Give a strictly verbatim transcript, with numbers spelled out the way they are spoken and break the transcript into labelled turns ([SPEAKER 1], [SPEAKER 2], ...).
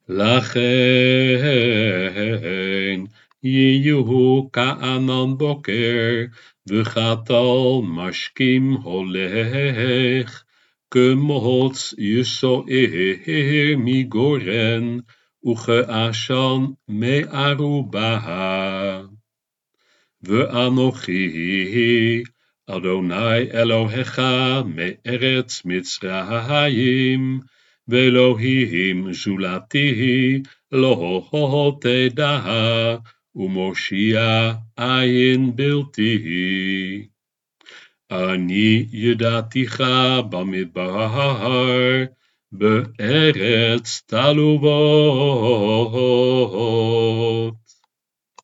[SPEAKER 1] לכן יהיו כענן בוקר וכטל משכים הולך, כמוץ יסוער מגורן וכעשן מארובה. ואנוכי אדוני אלוהיך מארץ מצרים, ואלוהים זולתי לא תדע, ומושיע אין בלתי. אני ידעתיך במדבר, בארץ תלוות.